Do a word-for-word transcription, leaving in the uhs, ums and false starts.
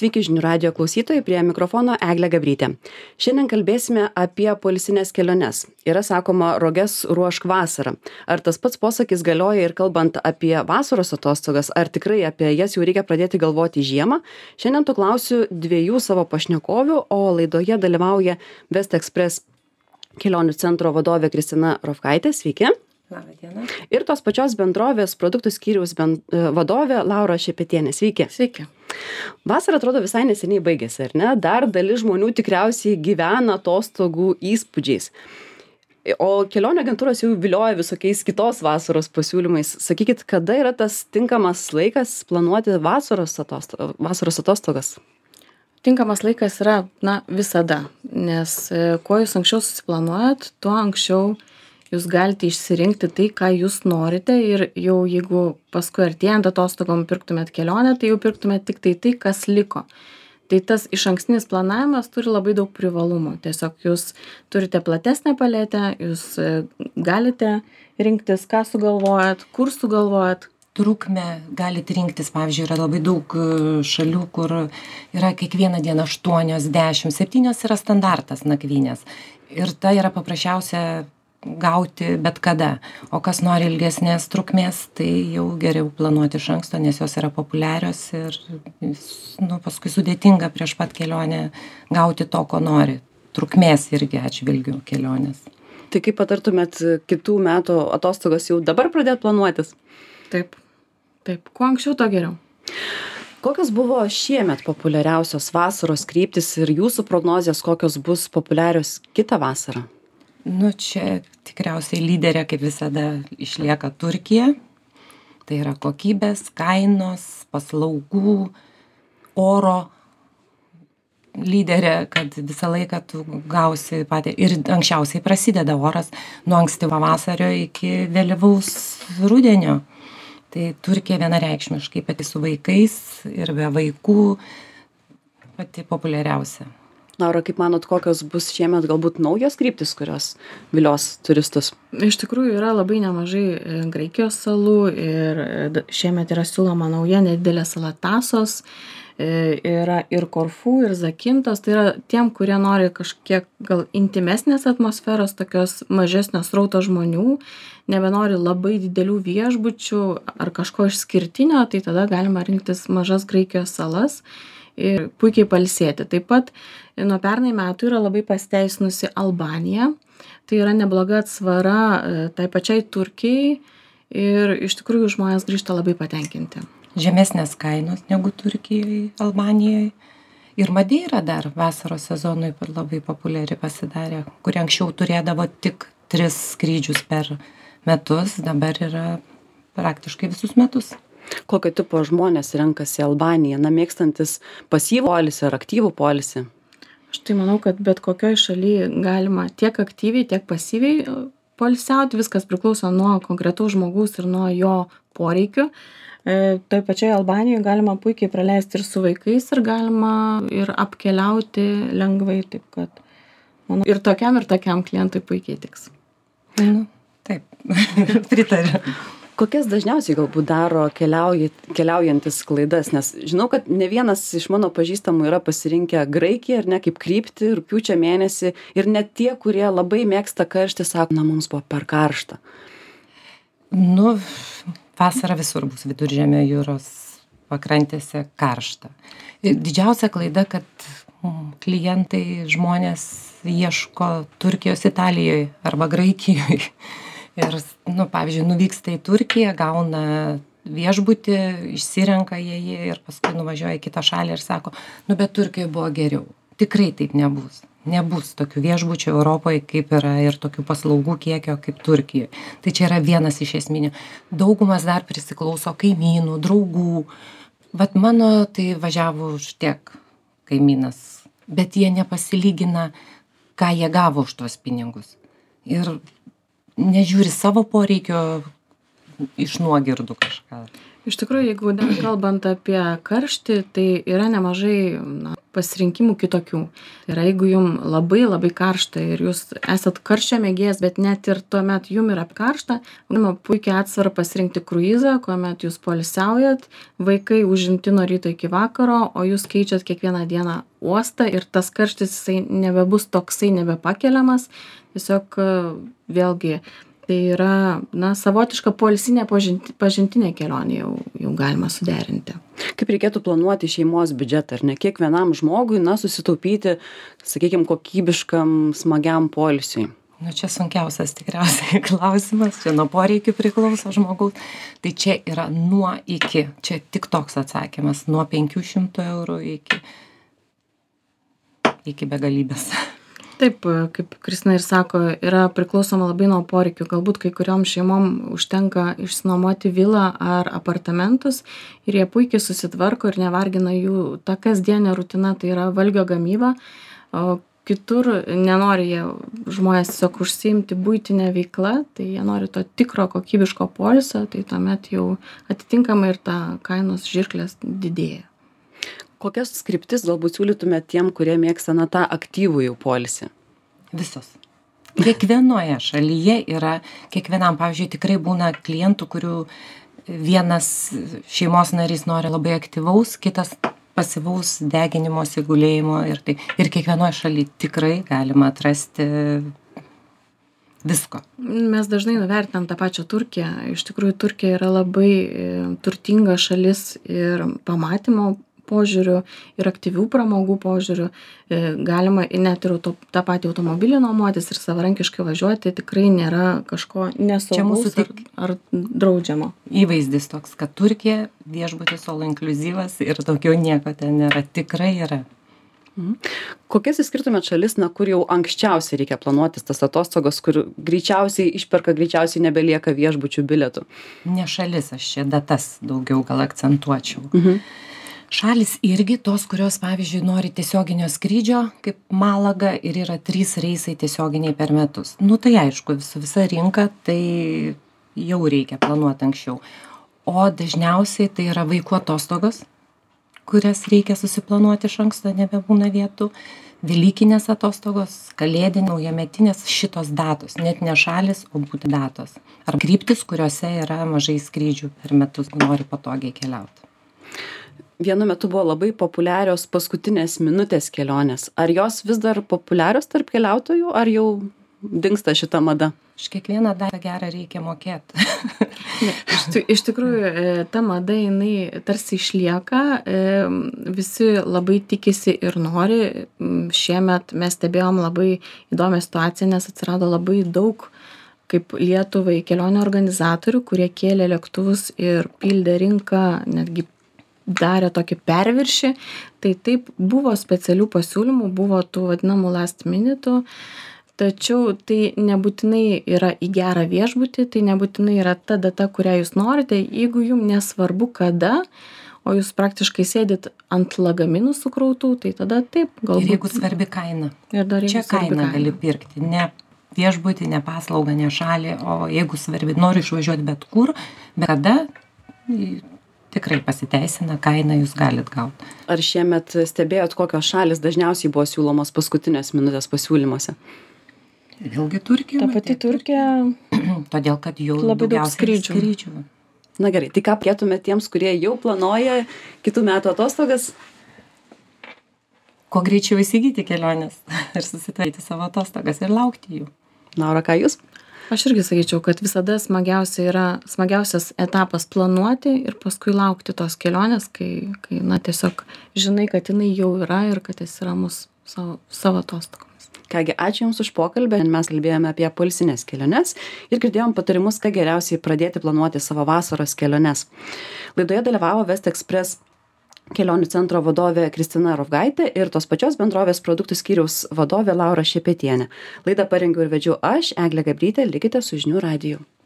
Sveiki žinių radijo klausytojai, prie mikrofono Eglė Gabrytė. Šiandien kalbėsime apie poilsines keliones. Yra sakoma, roges ruošk vasarą. Ar tas pats posakis galioja ir kalbant apie vasaros atostogas, ar tikrai apie jas jau reikia pradėti galvoti žiemą? Šiandien to klausiu dviejų savo pašnekovių, o laidoje dalyvauja Vest Express kelionių centro vadovė Kristina Rofkaitė. Sveiki. Labą dieną. Ir tos pačios bendrovės produktų skyriaus bend... vadovė Laura Šepetienė. Sveiki. Sveiki. Vasara atrodo visai neseniai baigėsi, ar ne? Dar dalis žmonių tikriausiai gyvena atostogų įspūdžiais. O kelionių agentūros jau vilioja visokiais kitos vasaros pasiūlymais. Sakykit, kada yra tas tinkamas laikas planuoti vasaros, atosto... vasaros atostogas? Tinkamas laikas yra, na, visada, nes kuo jūs anksčiau susiplanuojat, tuo anksčiau jūs galite išsirinkti tai, ką jūs norite ir jau jeigu paskui artėjant atostogom pirktumėt kelionę, tai jau pirktumėt tik tai tai, kas liko. Tai tas išankstinis planavimas turi labai daug privalumų. Tiesiog jūs turite platesnę paletę, jūs galite rinktis, ką sugalvojat, kur sugalvojat. Trukmę galite rinktis, pavyzdžiui, yra labai daug šalių, kur yra kiekvieną dieną aštuonios, dešimt, septynios yra standartas nakvynės. Ir ta yra paprasčiausia gauti bet kada. O kas nori ilgesnės trukmės, tai jau geriau planuoti iš anksto, nes jos yra populiarios ir nu, paskui sudėtinga prieš pat kelionę gauti to, ko nori. Trukmės irgi atžvilgiu kelionės. Tai kaip patartumėt kitų metų atostogas jau dabar pradėt planuotis? Taip, taip. Kuo anksčiau, to geriau. Kokios buvo šiemet populiariausios vasaros kryptis ir jūsų prognozijos, kokios bus populiarios kitą vasarą? Nu, čia tikriausiai lyderė, kaip visada, išlieka Turkija. Tai yra kokybės, kainos, paslaugų, oro lyderė, kad visą laiką tu gausi patį. Ir anksčiausiai prasideda oras nuo ankstyvo vasario iki vėlyvaus rudenio. Tai Turkija vienareikšmiškai pati su vaikais ir be vaikų pati populiariausia. Laura, kaip manot, kokios bus šiemet galbūt naujos kryptis, kurios vilios turistus? Iš tikrųjų yra labai nemažai Graikijos salų ir šiemet yra siūloma nauja nedidelė sala Tasos, yra ir Korfu, ir Zakintos. Tai yra tiem, kurie nori kažkiek gal intimesnės atmosferos, tokios mažesnio srauto žmonių, nebenori labai didelių viešbučių ar kažko išskirtinio, tai tada galima rinktis mažas Graikijos salas ir puikiai pailsėti. Taip pat nuo pernai metų yra labai pasiteisinusi Albanija. Tai yra nebloga atsvara tai pačiai Turkijai ir iš tikrųjų žmonės grįžta labai patenkinti. Žemesnės kainos negu Turkijoje, Albanijoje. Ir Madeira dar vasaros sezonui labai populiari pasidarė, kuri anksčiau turėdavo tik tris skrydžius per metus, dabar yra praktiškai visus metus. Kokio tipo žmonės renkasi Albaniją? Na, mėgstantis pasyvų poilsį ar aktyvų poilsį? Aš tai manau, kad bet kokioj šalyje galima tiek aktyviai, tiek pasyviai poilsiauti. Viskas priklauso nuo konkretaus žmogaus ir nuo jo poreikių. E, toj pačioj Albanijoje galima puikiai praleisti ir su vaikais ir galima ir apkeliauti lengvai. Taip kad, manau, ir tokiam ir tokiam klientui puikiai tiks. Nu, taip, pritariu. Kokias dažniausiai galbūt daro keliaujantis klaidas, nes žinau, kad ne vienas iš mano pažįstamų yra pasirinkę Graikiją, ar ne, kaip kryptį rugpjūčio mėnesį, ir net tie, kurie labai mėgsta karštį, sako, na, mums buvo per karšta. Nu, vasara visur bus Viduržemio jūros pakrantėse karšta. Didžiausia klaida, kad klientai, žmonės ieško Turkijos, Italijoje arba Graikijoje. Ir, nu, pavyzdžiui, nuvyksta į Turkiją, gauna viešbutį, išsirenka jie jį ir paskui nuvažiuoja į kitą šalį ir sako, nu, bet Turkijoje buvo geriau. Tikrai taip nebus. Nebus tokių viešbučių Europoje, kaip yra, ir tokių paslaugų kiekio kaip Turkijoje. Tai čia yra vienas iš esminių. Daugumas dar prisiklauso kaimynų, draugų. Vat mano tai važiavo už tiek kaimynas, bet jie nepasilygina, ką jie gavo už tuos pinigus. Ir nežiūri savo poreikio iš nuogirdų kažką. Iš tikrųjų, jeigu kalbant apie karštį, tai yra nemažai na, pasirinkimų kitokių. Tai yra, jeigu jum labai labai karšta ir jūs esat karščio mėgėjas, bet net ir tuomet jum yra karšta, galima puikiai atsvarą pasirinkti kruizą, kuomet jūs poilsiaujat, vaikai užimti nuo ryto iki vakaro, o jūs keičiat kiekvieną dieną uostą ir tas karštis jisai nebebus toksai nebepakeliamas. Tiesiog vėlgi tai yra, na, savotiška poilsinė pažinti, pažintinė kelionė jau, jau galima suderinti. Kaip reikėtų planuoti šeimos biudžetą, ar ne? Kiekvienam žmogui, na, susitaupyti, sakykime, kokybiškam, smagiam poilsiui. Nu, čia sunkiausias tikriausiai klausimas, čia nuo poreikių priklauso žmogaus. Tai čia yra nuo iki, čia tik toks atsakymas, nuo penkių šimtų eurų iki, iki begalybės. Taip, kaip Kristina ir sako, yra priklausoma labai nuo poreikių. Galbūt kai kuriom šeimom užtenka išsinuomoti vilą ar apartamentus ir jie puikiai susitvarko ir nevargina jų ta kasdienė rutina, tai yra valgio gamyba. O kitur nenori jie žmonės tiesiog užsiimti buitinę veiklą, tai jie nori to tikro kokybiško poilsio, tai tuomet jau atitinkamai ir ta kainos žirklės didėja. Kokias kryptis galbūt siūlytumėt tiem, kurie mėgsta na tą aktyvųjį poilsį? Visos. Kiekvienoje šalyje yra, kiekvienam, pavyzdžiui, tikrai būna klientų, kurių vienas šeimos narys nori labai aktyvaus, kitas pasyvaus deginimo, sigulėjimo ir tai. Ir kiekvienoje šalyje tikrai galima atrasti visko. Mes dažnai nuvertinam tą pačią Turkiją. Iš tikrųjų, Turkija yra labai turtinga šalis ir pamatymo požiūriu ir aktyvių pramogų požiūriu. Galima net ir auto, tą patį automobilį nuomotis ir savarankiškai važiuoti, tikrai nėra kažko nesaugaus ar, ar draudžiamo. Įvaizdis toks, kad Turkija viešbutis all inclusyvas ir daugiau nieko ten nėra. Tikrai yra. Mhm. Kokias įskirtumėt šalis, na, kur jau anksčiausiai reikia planuotis tas atostogos, kur greičiausiai išperka, greičiausiai nebelieka viešbučių bilietų? Ne šalis, aš čia datas daugiau gal akcentuočiau. Mhm. Šalis irgi tos, kurios, pavyzdžiui, nori tiesioginio skrydžio, kaip Malaga, ir yra trys reisai tiesioginiai per metus. Nu tai aišku, su visa rinka, tai jau reikia planuoti anksčiau. O dažniausiai tai yra vaikų atostogos, kurias reikia susiplanuoti iš anksto, nebebūna vietų. Velykinės atostogos, kalėdinės, naujametinės, šitos datos, net ne šalis, o būtent datos. Ar kryptis, kuriuose yra mažai skrydžių per metus, nori patogiai keliauti. Vienu metu buvo labai populiarios paskutinės minutės kelionės. Ar jos vis dar populiarios tarp keliautojų, ar jau dingsta šita mada? Iš kiekvieną datą gerą reikia mokėti. iš, iš tikrųjų, ta mada, jinai tarsi išlieka, visi labai tikisi ir nori. Šiemet mes stebėjom labai įdomią situaciją, nes atsirado labai daug kaip Lietuvai kelionių organizatorių, kurie kėlė lėktuvus ir pildė rinką, netgi darė tokį perviršį. Tai taip, buvo specialių pasiūlymų, buvo tų vadinamų last minutų, tačiau tai nebūtinai yra į gerą viešbutį, tai nebūtinai yra ta data, kurią jūs norite. Jeigu jums nesvarbu kada, o jūs praktiškai sėdit ant lagaminų sukrautų, tai tada taip, galbūt. Ir jeigu svarbi kaina. Ir dar čia kainą gali pirkti, ne viešbutį, ne paslaugą, ne šalį, o jeigu svarbi, nori išvažiuoti bet kur, bet kada, tikrai pasiteisina, kainą jūs galit gauti. Ar šiemet stebėjot, kokios šalis dažniausiai buvo siūlomos paskutinės minutės pasiūlymuose? Vėlgi Turkija. Ta pati Turkija. Todėl, kad jau labai daug skrydžių. skrydžių. Na gerai, tai ką pėtumėt tiems, kurie jau planuoja kitų metų atostogas? Kuo greičiau įsigyti keliones ir susitvarkyti savo atostogas ir laukti jų. Laura, ką jūs? Aš irgi sakyčiau, kad visada smagiausia yra, smagiausias etapas planuoti ir paskui laukti tos kelionės, kai, kai na, tiesiog žinai, kad jinai jau yra ir kad esi ramus savo, savo atostogomis. Kągi, ačiū Jums už pokalbį. Mes kalbėjome apie poilsines keliones ir girdėjom patarimus, ką geriausiai pradėti planuoti savo vasaros keliones. Laidoje dalyvavo West Express kelionių centro vadovė Kristina Rovgaitė ir tos pačios bendrovės produktų skyriaus vadovė Laura Šepetienė. Laidą parengiau ir vedžiau aš, Eglė Gabrytė, likite su žinių radiju.